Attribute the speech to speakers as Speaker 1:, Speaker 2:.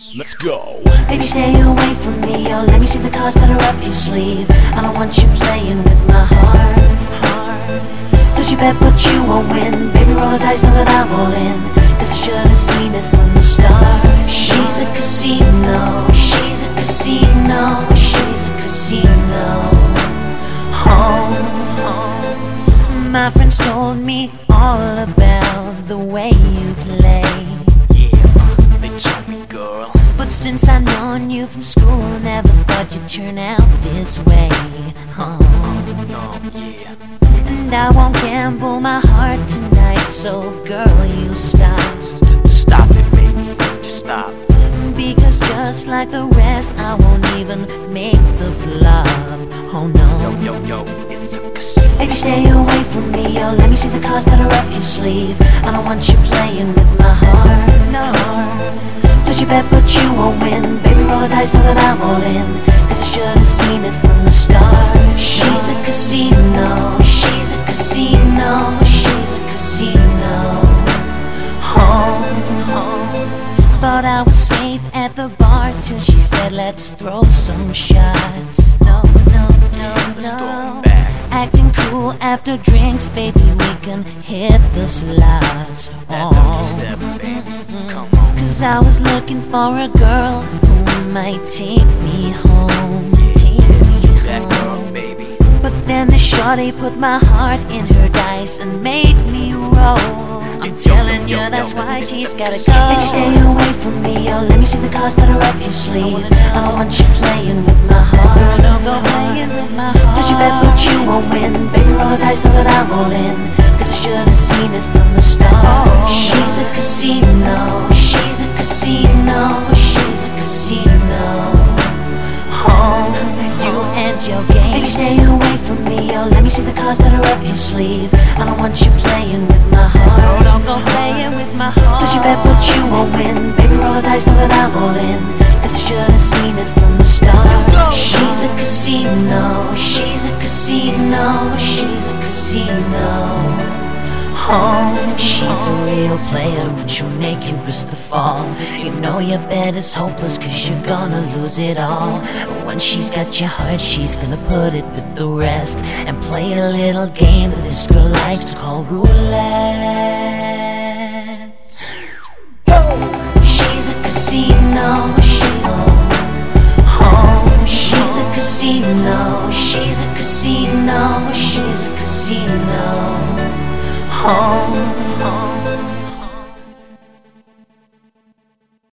Speaker 1: Let's go.
Speaker 2: Baby, stay away from me, oh, let me see the cards that are up your sleeve. I don't want you playing with my heart. Cause you bet but you won't win. Baby, roll the dice, know that I'm all in. Cause I should've seen it from the start. She's a casino, she's a casino, she's a casino. My friends told me all about the way you play.
Speaker 3: Yeah, they told me, girl.
Speaker 2: But since I've known you from school, never thought you'd turn out this way.
Speaker 3: No, yeah.
Speaker 2: And I won't gamble my heart tonight, so girl, you stop.
Speaker 3: Stop it, baby, just stop.
Speaker 2: Because just like the rest, I won't even make the flop. Oh no.
Speaker 3: Yo, it's a casino.
Speaker 2: Baby, stay away from me, oh, let me see the cards that are up your sleeve. I don't want you playing with my heart, no. Cause you bet but you won't win. Baby, roll the dice, know that I'm all in. Cause I should've seen it from the start. She's a casino, she's a casino, she's a casino. Thought I was safe at the bar till she said let's throw some shots. No. Acting cool after drinks, baby, we can hit the slots. Cause I was looking for a girl who might take me home. But then the shorty put my heart in her dice and made me roll. I'm telling you, that's why she's gotta go. Baby, stay away from me, oh, let me see the cards that are up your sleeve. I don't want you playing with my heart. Don't go playing with my heart. Cause you bet but you won't win. Baby, roll the dice, know that I'm all in. Cause I should've seen it from the start. She's a casino, she's a casino, she's a casino. You and your game. Baby, stay away from me, oh, let me see the cards that are up your sleeve. I don't want you playing with my heart. Don't go playing with my heart. Cause you bet but you won't win. Baby, roll the dice, know that I'm all in. Cause I should've seen it from the start. She's a casino, she's a casino, she's a casino. She's a real player and she'll make you risk the fall. You know your bet is hopeless cause you're gonna lose it all. But when she's got your heart, she's gonna put it with the rest and play a little game that this girl likes to call roulette. She's a casino, she's a casino, she's a casino, she's a casino.